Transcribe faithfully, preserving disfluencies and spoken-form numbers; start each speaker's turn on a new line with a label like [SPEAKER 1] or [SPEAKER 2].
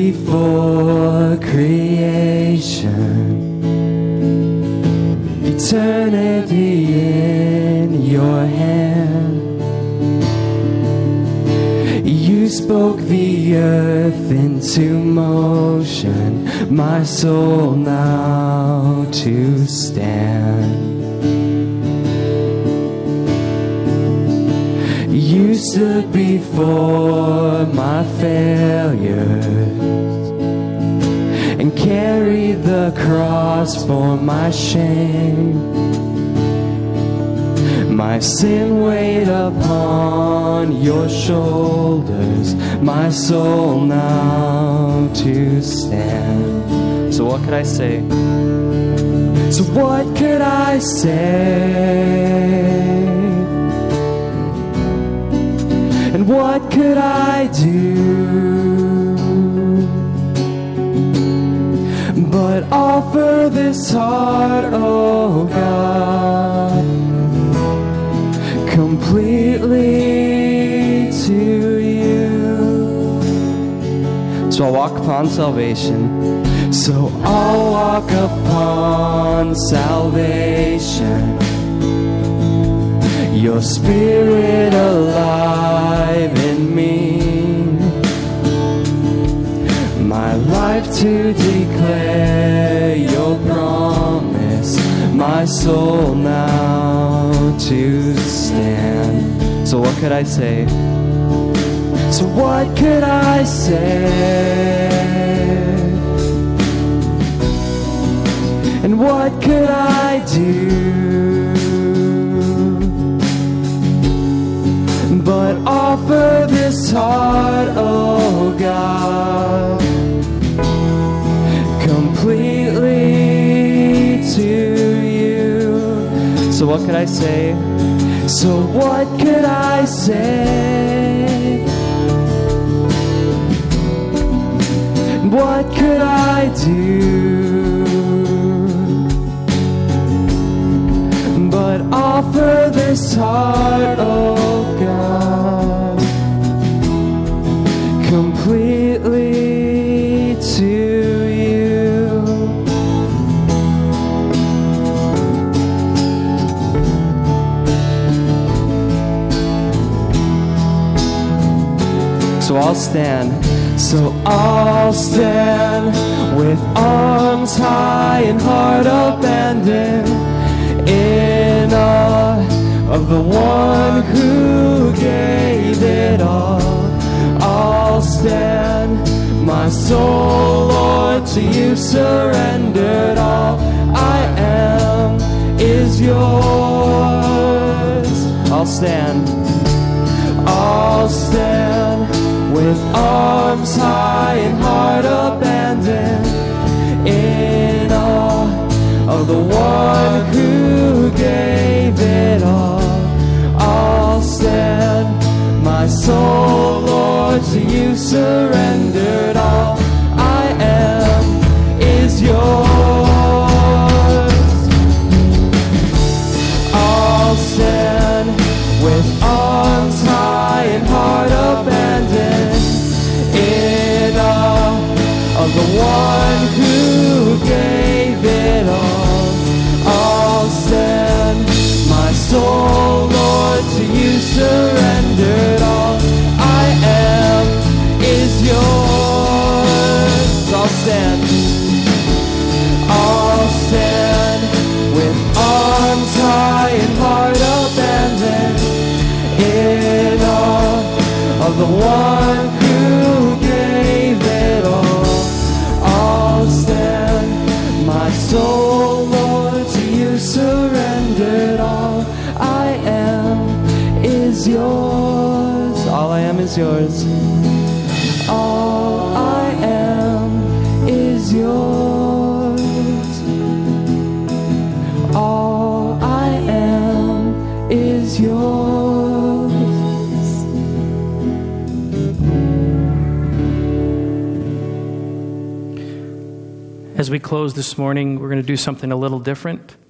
[SPEAKER 1] before creation, eternity in your hand. You spoke the earth into motion, my soul now to stand. You stood before my failures and carried the cross for my shame. My sin weighed upon your shoulders, my soul now to stand. So what could I say? So what could I say? And what could I do but offer this heart, oh God, completely to you? So I'll walk upon salvation. So I'll walk upon salvation. Your spirit alive in me, my life to declare your promise, my soul now to stand. So what could I say? So what could I say? And what could I do but offer this heart, oh God, completely to you? So what could I say? So what could I say? What could I do but offer this heart, oh God, completely to you? So I'll stand, so I'll stand with arms high and heart abandoned, in awe of the one who gave it all. I'll stand, my soul, Lord, to you surrendered. All I am is yours. I'll stand, I'll stand with arms high and heart abandoned, in awe of the one who gave it all. I'll stand, my soul, Lord, to you surrendered. All I am is yours. I'll stand with arms high and heart abandoned, in awe of the one who gave it all. I'll stand, my soul, Lord, to you surrendered. All I am is yours. I'll stand, I'll stand with arms high and heart abandoned, in awe of the one who gave it all. I'll stand, my soul, Lord, to you surrendered. All I am is yours. All I am is yours. All I am is yours. All I am is yours.
[SPEAKER 2] As we close this morning, we're going to do something a little different.